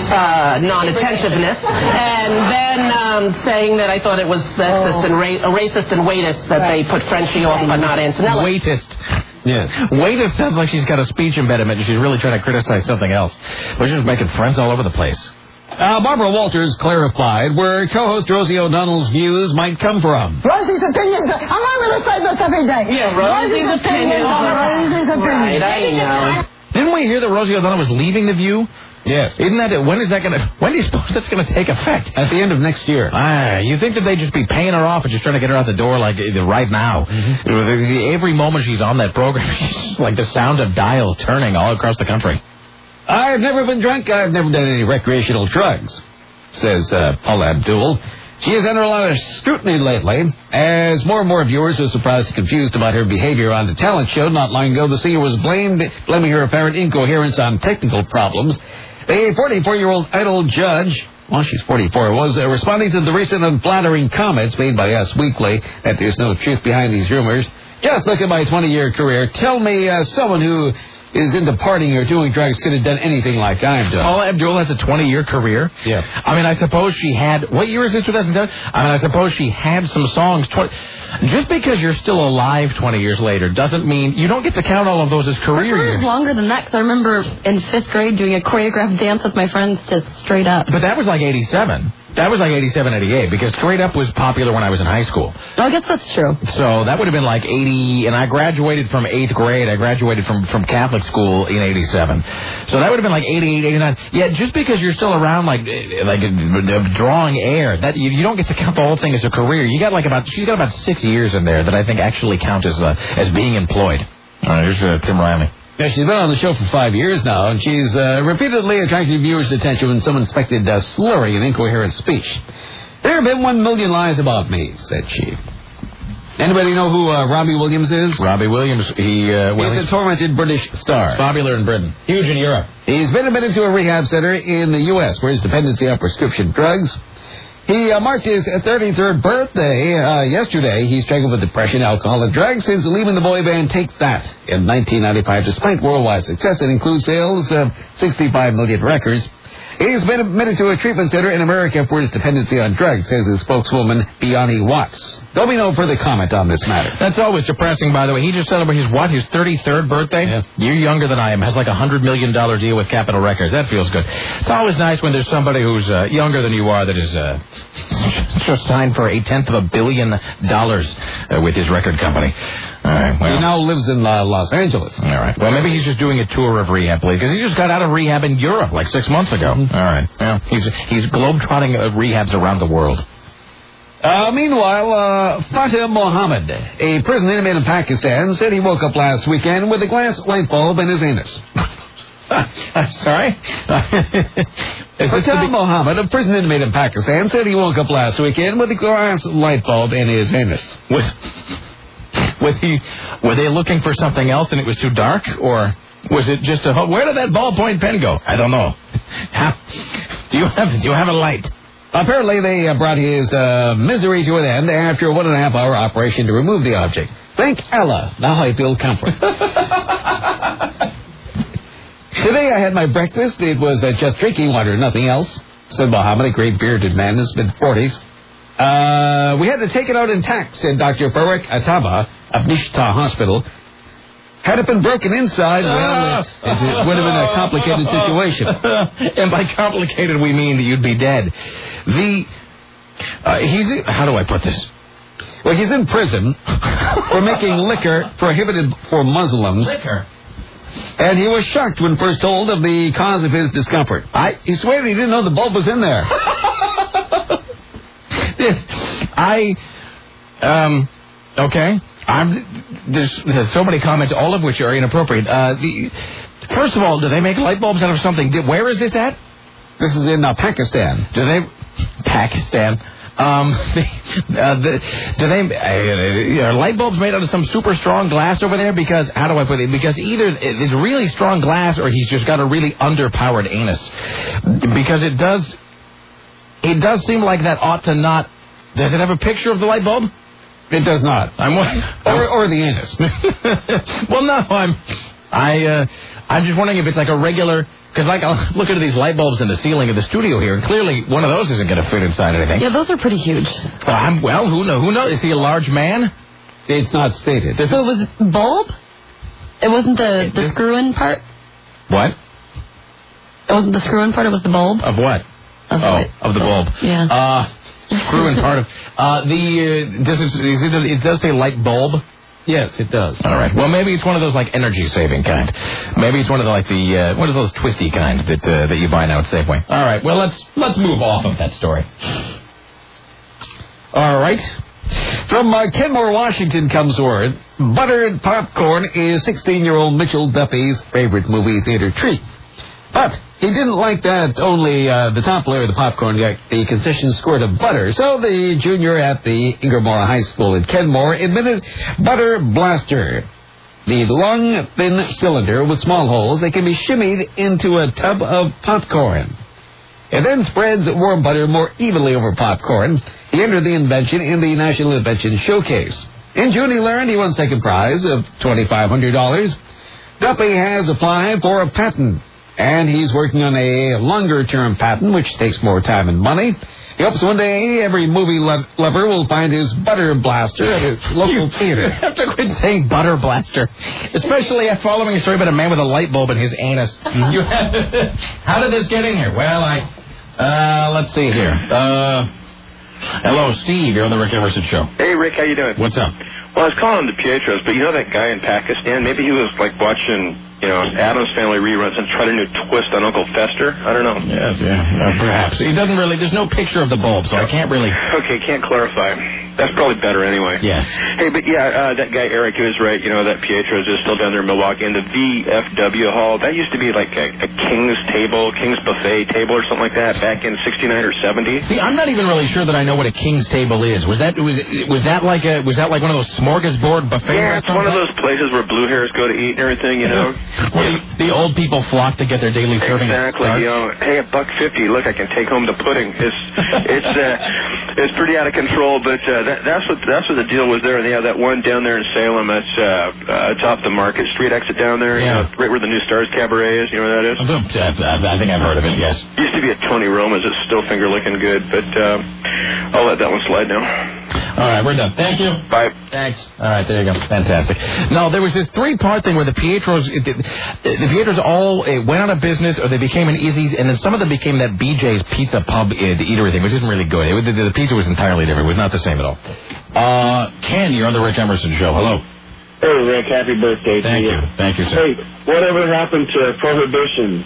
Speaker 15: non-attentiveness, and then saying that I thought it was sexist and racist and waitist that they put Frenchie off but not Antonella.
Speaker 1: Waitist. Yes. Waitist sounds like she's got a speech impediment and she's really trying to criticize something else. We're just making friends all over the place.
Speaker 3: Barbara Walters clarified where co-host Rosie O'Donnell's views might come from.
Speaker 13: Rosie's opinions. I'm going to say this every day.
Speaker 15: Yeah, Rosie's opinions.
Speaker 13: Rosie's opinions.
Speaker 15: Right, I know.
Speaker 1: Didn't we hear that Rosie O'Donnell was leaving The View?
Speaker 3: Yes.
Speaker 1: When do you suppose that's going to take effect?
Speaker 3: At the end of next year.
Speaker 1: You think that they just be paying her off and just trying to get her out the door like right now? Mm-hmm. Every moment she's on that program, she's like the sound of dials turning all across the country.
Speaker 3: I've never been drunk. I've never done any recreational drugs, says Paula Abdul. She is under a lot of scrutiny lately, as more and more viewers are surprised and confused about her behavior on the talent show. Not long ago, the singer was blaming her apparent incoherence on technical problems. The 44-year-old Idol judge, she's 44, was responding to the recent unflattering comments made by Us Weekly that there's no truth behind these rumors. Just look at my 20-year career. Tell me someone who is into partying or doing drugs could have done anything like I've done.
Speaker 1: Paula Abdul has a 20-year career.
Speaker 3: Yeah.
Speaker 1: I suppose she had... What year is this, 2007? I suppose she had some songs... Just because you're still alive 20 years later doesn't mean... You don't get to count all of those as career years.
Speaker 11: It was longer than that, because I remember in 5th grade doing a choreographed dance with my friends to Straight Up.
Speaker 1: But that was like 87. That was like 87, 88, because Straight Up was popular when I was in high school.
Speaker 11: Oh, I guess that's true.
Speaker 1: So that would have been like 80, and I graduated from 8th grade. I graduated from Catholic school in 87. So that would have been like 88, 89. Yeah, just because you're still around like drawing air, that you don't get to count the whole thing as a career. She's got about 6 years in there that I think actually count as being employed. All right, here's Tim Riley.
Speaker 3: Yeah, she's been on the show for 5 years now, and she's repeatedly attracted viewers' attention when someone suspected slurring and incoherent speech. There have been 1 million lies about me, said she. Anybody know who Robbie Williams is?
Speaker 1: Robbie Williams, he's
Speaker 3: a tormented British star.
Speaker 1: Popular in Britain. Huge in Europe.
Speaker 3: He's been admitted to a rehab center in the U.S. for his dependency on prescription drugs. He marked his 33rd birthday yesterday. He struggled with depression, alcohol, and drugs since leaving the boy band Take That in 1995. Despite worldwide success, it includes sales of 65 million records. He's been admitted to a treatment center in America for his dependency on drugs, says his spokeswoman, Biani Watts. There'll be no further comment on this matter.
Speaker 1: That's always depressing, by the way. He just celebrated his 33rd birthday?
Speaker 3: Yeah.
Speaker 1: You're younger than I am. Has like a $100 million deal with Capitol Records. That feels good. It's always nice when there's somebody who's younger than you are that is just signed for $1/10 of $1 billion with his record company. All right. Well,
Speaker 3: he now lives in Los Angeles.
Speaker 1: All right. Well, maybe he's just doing a tour of rehab, because he just got out of rehab in Europe like 6 months ago.
Speaker 3: Mm-hmm.
Speaker 1: All right. Well, he's globetrotting rehabs around the world.
Speaker 3: Meanwhile, Fateh Mohammed, a prison inmate in Pakistan, said he woke up last weekend with a glass light bulb in his anus.
Speaker 1: I'm sorry?
Speaker 3: Fateh Mohammed, a prison inmate in Pakistan, said he woke up last weekend with a glass light bulb in his anus.
Speaker 1: Were they looking for something else and it was too dark? Or was it just where did that ballpoint pen go? I don't know. Do you have a light?
Speaker 3: Apparently, they brought his misery to an end after a 1.5 hour operation to remove the object. Thank Allah. Now I feel comfort. Today I had my breakfast. It was just drinking water, nothing else, said Mohammed, a great bearded man in his mid-40s. We had to take it out intact, said Dr. Farouk Ataba of Nishta Hospital. Had it been broken inside, well, it would have been a complicated situation.
Speaker 1: And by complicated, we mean that you'd be dead. How do I put this?
Speaker 3: Well, he's in prison for making liquor prohibited for Muslims.
Speaker 1: Liquor?
Speaker 3: And he was shocked when first told of the cause of his discomfort. He swore he didn't know the bulb was in there.
Speaker 1: Okay. There's so many comments, all of which are inappropriate. First of all, do they make light bulbs out of something? Where is this at?
Speaker 3: This is in Pakistan.
Speaker 1: Pakistan. Are light bulbs made out of some super strong glass over there? Because, how do I put it? Because either it's really strong glass or he's just got a really underpowered anus. Because it does seem like that ought to not... Does it have a picture of the light bulb?
Speaker 3: It does not. Or the anus.
Speaker 1: Well, no, I'm just wondering if it's like a regular... Because, I'll look into these light bulbs in the ceiling of the studio here, and clearly one of those isn't going to fit inside anything.
Speaker 11: Yeah, those are pretty huge.
Speaker 1: Who knows? Is he a large man?
Speaker 3: It's not stated.
Speaker 11: So it was bulb? It wasn't the screw-in part?
Speaker 1: What?
Speaker 11: It wasn't the screw-in part, it was the bulb?
Speaker 1: Of what? Of the bulb.
Speaker 11: Yeah.
Speaker 1: Screw-in part of... it does say light bulb?
Speaker 3: Yes, it does.
Speaker 1: All right. Well, maybe it's one of those energy-saving kind. Maybe it's one of one of those twisty kind that you buy now at Safeway. All right. Well, let's move off of that story. All right.
Speaker 3: From Kenmore, Washington comes word: buttered popcorn is 16-year-old Mitchell Duffy's favorite movie theater treat. But he didn't like that only the top layer of the popcorn got the concession squirt of butter. So the junior at the Ingermore High School in Kenmore invented Butter Blaster. The long, thin cylinder with small holes that can be shimmied into a tub of popcorn. It then spreads warm butter more evenly over popcorn. He entered the invention in the National Invention Showcase. In June, he learned he won second prize of $2,500. Duffy has applied for a patent, and he's working on a longer-term patent, which takes more time and money. He hopes one day every movie lover will find his Butter Blaster at its local theater.
Speaker 1: You have to quit saying Butter Blaster, especially following a story about a man with a light bulb in his anus. How did this get in here? Well, let's see here. Hello, Steve. You're on the Rick Emerson Show.
Speaker 9: Hey, Rick. How you doing?
Speaker 1: What's up?
Speaker 9: Well, I was calling the Pietros, but you know that guy in Pakistan? Maybe he was watching... Addams Family reruns and try a new twist on Uncle Fester. I don't know.
Speaker 1: Yes, perhaps. He doesn't really... There's no picture of the bulb, so I can't really...
Speaker 9: Okay, can't clarify. That's probably better anyway.
Speaker 1: Yes.
Speaker 9: Hey, but that guy Eric, he was right. That Pietro's is still down there in Milwaukee. And the VFW Hall, that used to be like a King's table, King's buffet table or something like that back in 69 or 70.
Speaker 1: See, I'm not even really sure that I know what a King's table is. Was that like one of those smorgasbord buffet restaurants?
Speaker 9: Yeah, it's one of those places where blue hairs go to eat and everything,
Speaker 1: Where the old people flock to get their daily serving.
Speaker 9: Exactly. Hey, $1.50. Look, I can take home the pudding. It's pretty out of control, but that's what the deal was there. And they have that one down there in Salem. That's atop the Market Street exit down there.
Speaker 1: Yeah.
Speaker 9: Right where the New Stars Cabaret is. You know where that is?
Speaker 1: I think I've heard of it. Yes.
Speaker 9: Used to be at Tony Roma's. It's still finger licking good, but I'll let that one slide now.
Speaker 1: All right, we're done. Thank you.
Speaker 9: Bye.
Speaker 1: Thanks. All right, there you go. Fantastic. No, there was this three-part thing where the Pietros all went out of business, or they became an Izzy's, and then some of them became that BJ's Pizza Pub eatery thing, which isn't really good. The pizza was entirely different. It was not the same at all. Ken, you're on the Rick Emerson Show. Hello.
Speaker 16: Hey, Rick, happy birthday to you.
Speaker 1: Thank you, sir.
Speaker 16: Hey, whatever happened to prohibition?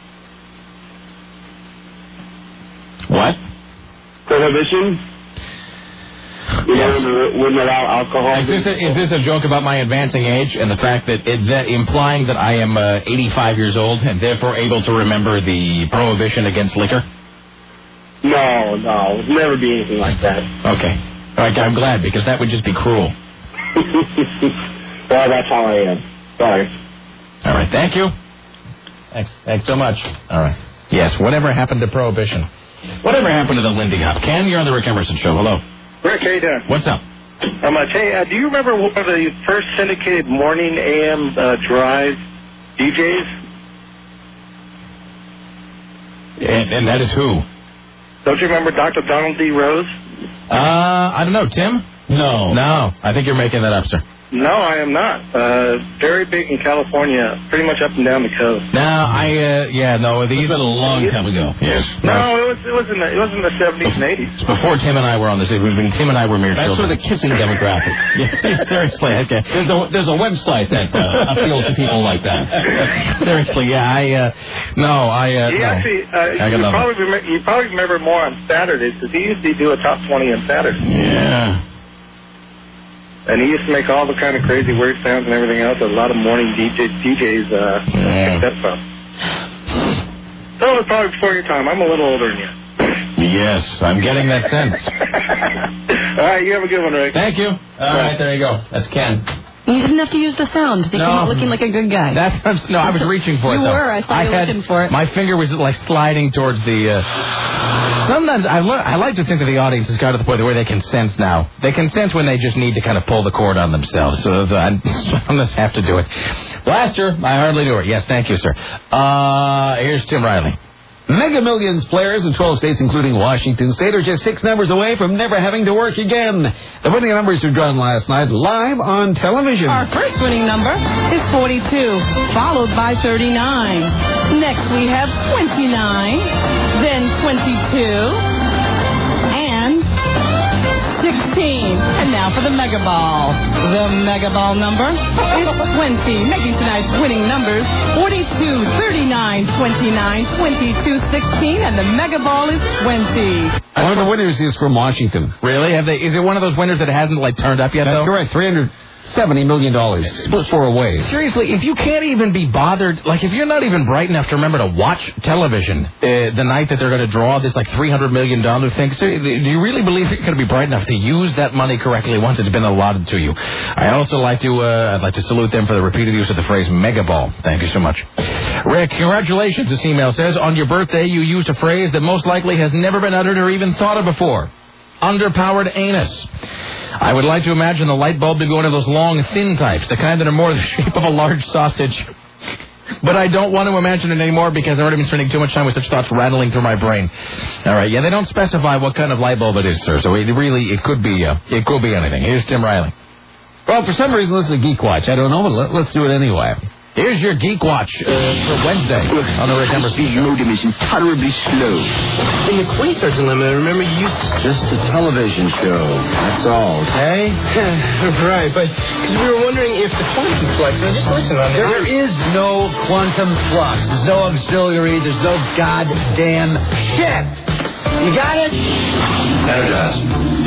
Speaker 1: What?
Speaker 16: Prohibition? You wouldn't allow alcohol?
Speaker 1: Is this a joke about my advancing age and the fact that implying that I am 85 years old and therefore able to remember the prohibition against liquor?
Speaker 16: No, it'd never be anything like that.
Speaker 1: Okay. All right, I'm glad, because that would just be cruel.
Speaker 16: Well, that's how I am. Sorry.
Speaker 1: All right, thank you. Thanks so much. All right. Yes, whatever happened to prohibition? Whatever happened to the Lindy Hop? Ken, you're on the Rick Emerson Show. Hello.
Speaker 14: Rick, how you doing?
Speaker 1: What's up?
Speaker 14: Hey, do you remember one of the first syndicated morning AM drive DJs?
Speaker 1: And that is who?
Speaker 14: Don't you remember Dr. Donald D. Rose?
Speaker 1: I don't know. Tim? No. I think you're making that up, sir.
Speaker 14: No, I am not. Very big in California, pretty much up and down the coast.
Speaker 1: No, it's been a long time ago. Yes.
Speaker 14: No, it was in the 70s and 80s.
Speaker 1: It's before Tim and I were on this. When Tim and I were mere children.
Speaker 3: That's for the kissing demographic.
Speaker 1: Yes, seriously. Okay.
Speaker 3: There's a website that appeals to people like that.
Speaker 1: Seriously, yeah.
Speaker 14: You probably remember more on Saturdays, because he used to do a top 20 on Saturdays.
Speaker 1: Yeah.
Speaker 14: And he used to make all the kind of crazy weird sounds and everything else that a lot of morning DJs picked up from. So it was probably before your time. I'm a little older than you.
Speaker 1: Yes, I'm getting that sense.
Speaker 14: All right, you have a good one, Rick.
Speaker 1: Thank you. All right, there you go. That's Ken.
Speaker 11: You didn't have to use the sound. They came out looking like a good guy.
Speaker 1: I was reaching for it, though.
Speaker 11: You were. I saw you looking for it.
Speaker 1: My finger was, like, sliding towards the... Sometimes I like to think that the audience has got to the point where they can sense now. They can sense when they just need to kind of pull the cord on themselves. So I just have to do it. Blaster, I hardly do it. Yes, thank you, sir. Here's Tim Riley.
Speaker 3: Mega Millions players in 12 states, including Washington State, are just 6 numbers away from never having to work again. The winning numbers were drawn last night live on television.
Speaker 17: Our first winning number is 42, followed by 39. Next we have 29, then 22, and 16. And now for the Mega Ball. The Mega Ball number is 20, making tonight's winning numbers 42, 39, 29, 22, 16, and the Mega Ball is 20.
Speaker 3: One of the winners is from Washington.
Speaker 1: Really? Is it one of those winners that hasn't, turned up yet,
Speaker 3: That's
Speaker 1: though?
Speaker 3: correct. $370 million. Split 4 ways.
Speaker 1: Seriously, if you can't even be bothered, if you're not even bright enough to remember to watch television the night that they're going to draw this, $300 million thing, so do you really believe you're going to be bright enough to use that money correctly once it's been allotted to you? I also like to, I'd like to salute them for the repeated use of the phrase mega ball. Thank you so much. Rick, congratulations, this email says. On your birthday, you used a phrase that most likely has never been uttered or even thought of before. Underpowered anus. I would like to imagine the light bulb to go into those long, thin types, the kind that are more the shape of a large sausage. But I don't want to imagine it anymore because I've already been spending too much time with such thoughts rattling through my brain. All right, they don't specify what kind of light bulb it is, sir, so it could be anything. Here's Tim Riley.
Speaker 3: Well, for some reason, this is a Geek Watch. I don't know, but let's do it anyway.
Speaker 1: Here's your Geek Watch for Wednesday on the Rick Emerson Show.
Speaker 18: Modem is intolerably slow. In the Quasars Unlimited, remember you used just a television show. That's all, okay?
Speaker 19: Right, but we were wondering if the quantum flux. Now just listen on
Speaker 18: there is no quantum flux. There's no auxiliary. There's no goddamn shit. You got it?
Speaker 1: Energize.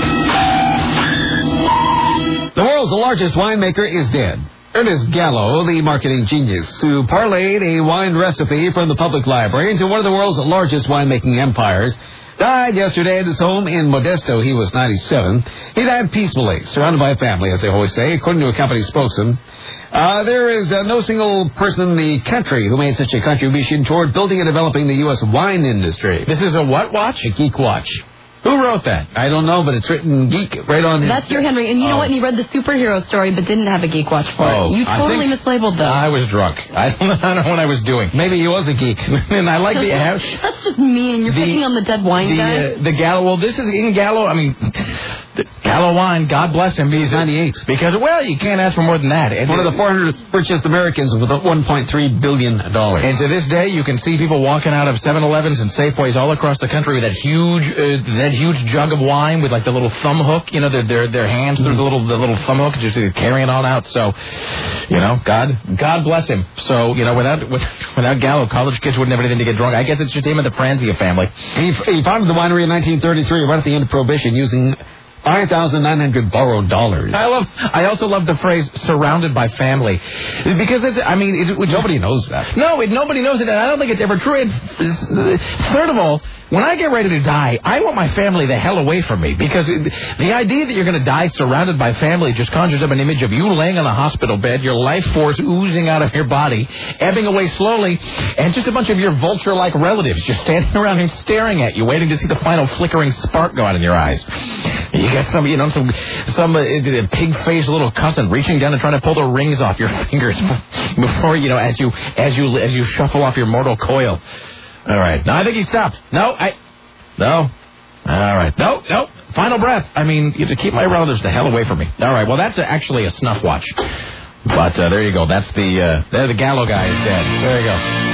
Speaker 3: The world's largest winemaker is dead. Ernest Gallo, the marketing genius who parlayed a wine recipe from the public library into one of the world's largest winemaking empires, died yesterday at his home in Modesto. He was 97. He died peacefully, surrounded by family, as they always say, according to a company spokesman. There is no single person in the country who made such a contribution toward building and developing the U.S. wine industry.
Speaker 1: This is a what watch?
Speaker 3: A Geek Watch.
Speaker 1: Who wrote that?
Speaker 3: I don't know, but it's written Geek right on his...
Speaker 11: That's your Henry. And you know what? And he read the superhero story, but didn't have a Geek Watch for it. You totally mislabeled that.
Speaker 1: I was drunk. I don't know what I was doing.
Speaker 3: Maybe he was a geek.
Speaker 1: And I like the...
Speaker 11: That's just mean. You're picking on the dead wine guy.
Speaker 1: The Gallo... Well, this is in Gallo... I mean... Gallo Wine, God bless him. He's
Speaker 3: 98.
Speaker 1: Because, well, you can't ask for more than that. And
Speaker 3: one of the 400 richest Americans with $1.3 billion.
Speaker 1: And to this day, you can see people walking out of 7-Elevens and Safeways all across the country with that huge jug of wine with like the little thumb hook, you know, their hands through the little thumb hook, just carrying on out. So, you know, God bless him. So, you know, without Gallo, college kids wouldn't have anything to get drunk. I guess it's just him and the Franzia family.
Speaker 3: He founded the winery in 1933, right at the end of Prohibition, using 5,900 borrowed dollars.
Speaker 1: I also love the phrase "surrounded by family," because
Speaker 3: nobody knows that.
Speaker 1: No, nobody knows it, and I don't think it's ever true. Third of all, when I get ready to die, I want my family the hell away from me, because the idea that you're going to die surrounded by family just conjures up an image of you laying on a hospital bed, your life force oozing out of your body, ebbing away slowly, and just a bunch of your vulture-like relatives just standing around and staring at you, waiting to see the final flickering spark go out in your eyes. You got some pig-faced little cousin reaching down and trying to pull the rings off your fingers before, you know, as you shuffle off your mortal coil. All right. No, I think he stopped. No. All right. No. Final breath. I mean, you have to keep my relatives the hell away from me. All right. Well, that's actually a snuff watch. But there you go. That's the Gallo guy is dead. There you go.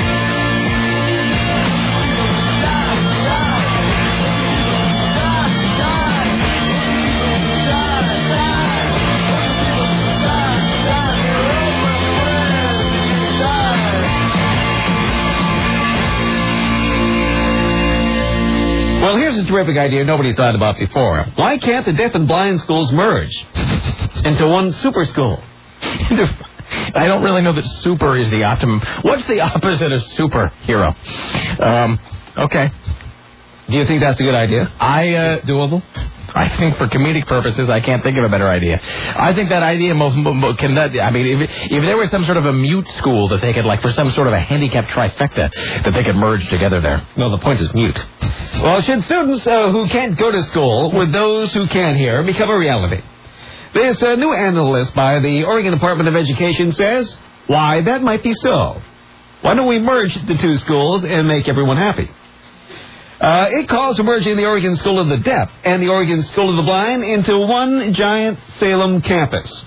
Speaker 3: Well, here's a terrific idea nobody thought about before. Why can't the deaf and blind schools merge into one super school?
Speaker 1: I don't really know that super is the optimum. What's the opposite of superhero? Okay.
Speaker 3: Do you think that's a good idea?
Speaker 1: Doable? I think for comedic purposes, I can't think of a better idea. I think that idea if there was some sort of a mute school that they could, like, for some sort of a handicapped trifecta, that they could merge together there.
Speaker 3: Well, the point is mute. Well, should students who can't go to school with those who can hear become a reality? This new analyst by the Oregon Department of Education says, why, that might be so. Why don't we merge the two schools and make everyone happy? It calls for merging the Oregon School of the Deaf and the Oregon School of the Blind into one giant Salem campus.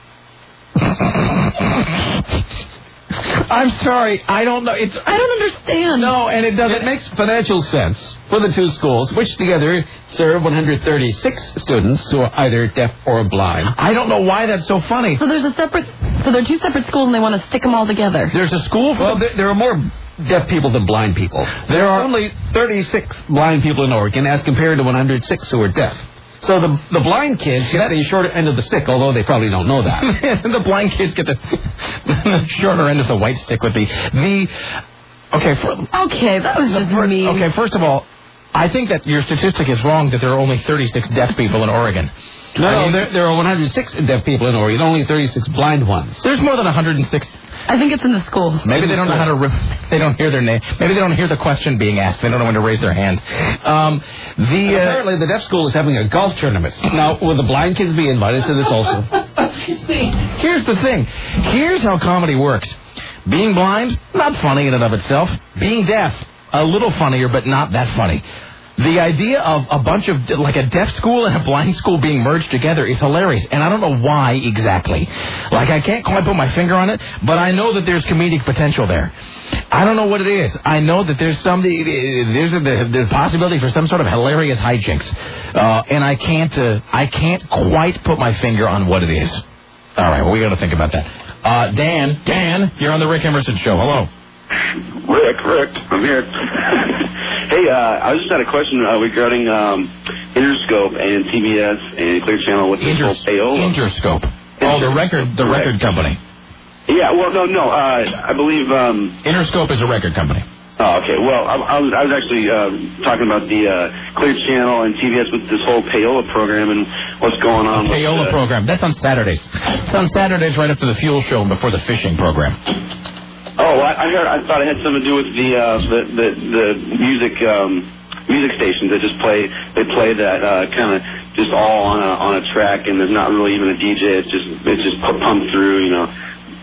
Speaker 1: I'm sorry, I don't know. I don't understand. No, and it doesn't.
Speaker 3: It makes financial sense for the two schools, which together serve 136 students who are either deaf or blind.
Speaker 1: I don't know why that's so funny.
Speaker 11: So there are two separate schools, and they want to stick them all together.
Speaker 1: There's a school for...
Speaker 3: Well, there are more deaf people than blind people. There are only 36 blind people in Oregon as compared to 106 who are deaf. So the blind kids get the shorter end of the stick, although they probably don't know that.
Speaker 1: The blind kids get the shorter end of the white stick with the... Okay,
Speaker 11: that was just mean.
Speaker 1: Okay, first of all, I think that your statistic is wrong that there are only 36 deaf people in Oregon.
Speaker 3: No, there are 106 deaf people in Oregon, only 36 blind ones.
Speaker 1: There's more than 106.
Speaker 11: I think it's in the schools.
Speaker 1: Maybe they don't know how to... They don't hear their name. Maybe they don't hear the question being asked. They don't know when to raise their hand.
Speaker 3: Apparently, the deaf school is having a golf tournament. Now, will the blind kids be invited to this also?
Speaker 1: See, here's the thing. Here's how comedy works. Being blind, not funny in and of itself. Being deaf, a little funnier, but not that funny. The idea of a bunch of, like, a deaf school and a blind school being merged together is hilarious, and I don't know why exactly. Like, I can't quite put my finger on it, but I know that there's comedic potential there. I don't know what it is. I know that there's the possibility for some sort of hilarious hijinks, and I can't quite put my finger on what it is. All right, well, we got to think about that. Dan, you're on the Rick Emerson Show. Hello.
Speaker 20: Rick, I'm here. Hey, I just had a question regarding Interscope and TBS and Clear Channel with this whole payola.
Speaker 1: Interscope. Oh, the record company.
Speaker 20: Yeah, well, no. I believe
Speaker 1: Interscope is a record company.
Speaker 20: Oh, okay. Well, I was actually talking about the Clear Channel and TBS with this whole payola program and what's going on.
Speaker 1: Payola program. That's on Saturdays. It's on Saturdays right after the fuel show and before the fishing program.
Speaker 20: Oh, I thought it had something to do with the music stations that just play that kind of just all on a track, and there's not really even a DJ. It's just pumped through,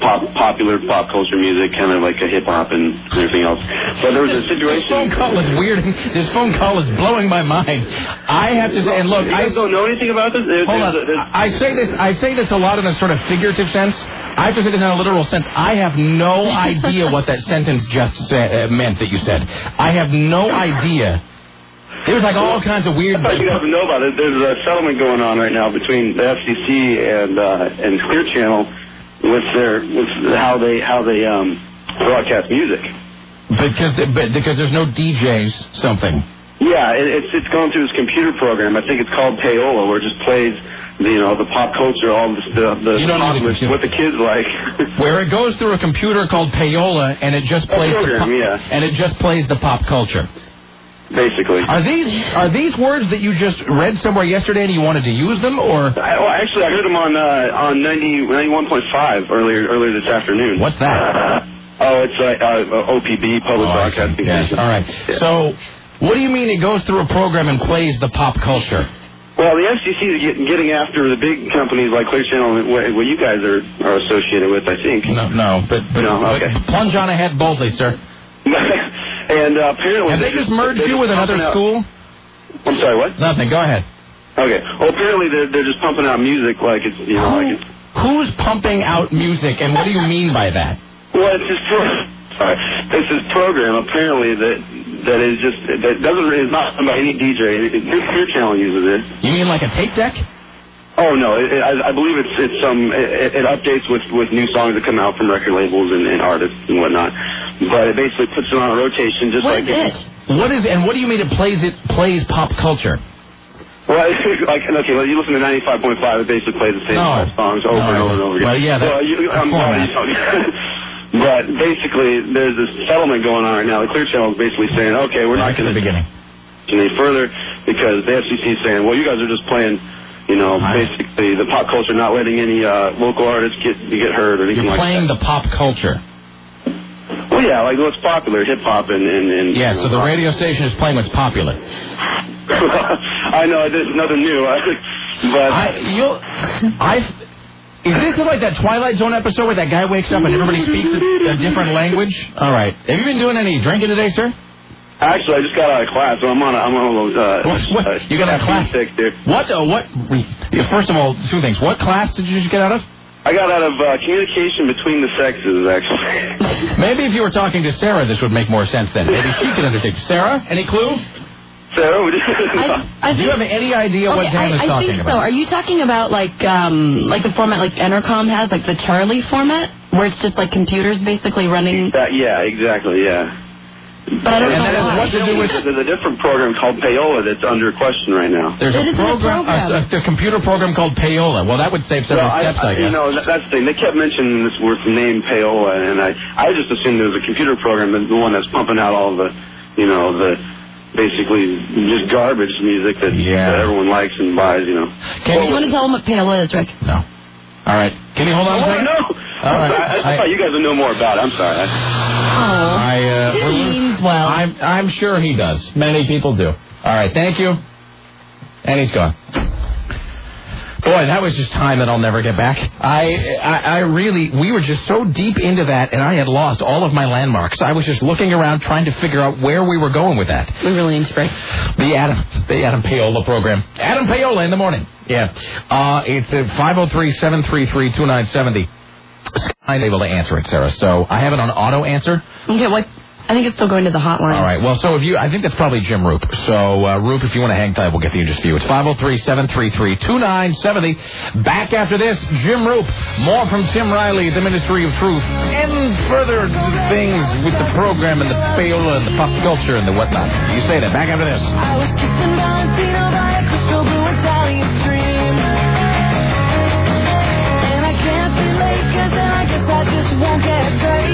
Speaker 20: popular pop culture music, kind of like a hip hop and everything else. But there was a situation.
Speaker 1: This phone call is weird. This phone call is blowing my mind. I have to say, and look,
Speaker 20: you guys don't know anything about this.
Speaker 1: Hold on. I say this a lot in a sort of figurative sense. I have to say this in a literal sense. I have no idea what that sentence just meant that you said. I have no idea. There was like all kinds of weird.
Speaker 20: I thought you guys would know about it. There's a settlement going on right now between the FCC and Clear Channel with how they broadcast music.
Speaker 1: Because there's no DJs something.
Speaker 20: Yeah, it's going through this computer program. I think it's called Payola, where it just plays the pop culture, all the pop music, what the kids like.
Speaker 1: Where it goes through a computer called Payola, and it just plays and it just plays the pop culture.
Speaker 20: Basically.
Speaker 1: Are these words that you just read somewhere yesterday and you wanted to use them, or?
Speaker 20: Actually, I heard them on 91.5 earlier this afternoon.
Speaker 1: What's that?
Speaker 20: It's OPB, Public Broadcasting.
Speaker 1: Yes. All right.
Speaker 20: Yeah.
Speaker 1: So, what do you mean it goes through a program and plays the pop culture?
Speaker 20: Well, the FCC is getting after the big companies like Clear Channel, what you guys are associated with, I think.
Speaker 1: But plunge on ahead boldly, sir.
Speaker 20: And apparently...
Speaker 1: Have they just merged you with another school?
Speaker 20: I'm sorry, what?
Speaker 1: Nothing, go ahead.
Speaker 20: Okay. Well, apparently they're just pumping out music like it's,
Speaker 1: Who's pumping out music, and what do you mean by that?
Speaker 20: Well, it's this program, apparently, that is not by any DJ. Clear Channel uses it.
Speaker 1: You mean like a tape deck?
Speaker 20: Oh no, I believe it updates with new songs that come out from record labels and artists and whatnot. But it basically puts it on a rotation, just
Speaker 1: what do you mean it plays pop culture?
Speaker 20: Well, you listen to 95.5, it basically plays the same songs over and over and over again.
Speaker 1: Well, yeah,
Speaker 20: but basically, there's this settlement going on right now. The Clear Channel is basically saying, okay, we're not going to
Speaker 1: beginning
Speaker 20: any further because the FCC is saying, well, you guys are just playing. Basically the pop culture, not letting any local artists get heard or anything like that.
Speaker 1: You're playing the pop culture.
Speaker 20: Well, yeah, like what's popular, hip hop and
Speaker 1: yeah. So the radio station is playing what's popular.
Speaker 20: I know there's nothing new,
Speaker 1: Is this like that Twilight Zone episode where that guy wakes up and everybody speaks a different language? All right. Have you been doing any drinking today, sir?
Speaker 20: Actually, I just got out of class, so I'm on
Speaker 1: what? You got out of class? What? First of all, two things. What class did you just get out of?
Speaker 20: I got out of communication between the sexes, actually.
Speaker 1: Maybe if you were talking to Sarah, this would make more sense then. Maybe she could understand. Sarah, any clue?
Speaker 20: Sarah,
Speaker 1: do you have any idea what Dan is talking about?
Speaker 11: So. Are you talking about like the format like Entercom has, like the Charlie format, where it's just like computers basically running?
Speaker 20: Yeah, exactly, yeah.
Speaker 11: But I don't know
Speaker 20: what to do with. There's a different program called Payola that's under question right now.
Speaker 1: There's a program, a computer program called Payola. Well, that would save several steps, I guess.
Speaker 20: That's the thing. They kept mentioning this word name Payola, and I just assumed it was a computer program, the one that's pumping out all the, basically just garbage music that everyone likes and buys,
Speaker 11: Do you want to tell them what Payola is, Rick?
Speaker 1: No. All right. Can you hold on a second?
Speaker 20: No.
Speaker 1: All right.
Speaker 20: I thought you guys would know more about it. I'm sorry.
Speaker 1: I'm sure he does. Many people do. All right. Thank you. And he's gone. Boy, that was just time that I'll never get back. We were just so deep into that, and I had lost all of my landmarks. I was just looking around trying to figure out where we were going with that.
Speaker 11: We really need to break.
Speaker 1: The Adam Payola program. Adam Payola in the morning. Yeah. It's at 503-733-2970. I'm able to answer it, Sarah. So I have it on auto answer.
Speaker 11: Okay, I think it's still going to the hotline.
Speaker 1: All right. Well, so I think that's probably Jim Roop. So, Roop, if you want to hang tight, we'll get the interest for you. It's 503-733-2970. Back after this, Jim Roop. More from Tim Riley at the Ministry of Truth. And further things with the program and the Payola and the pop culture and the whatnot. You say that. Back after this.
Speaker 12: I was kissing Valentino by a crystal blue Italian stream. And I can't be late, 'cause then I guess I just won't get straight.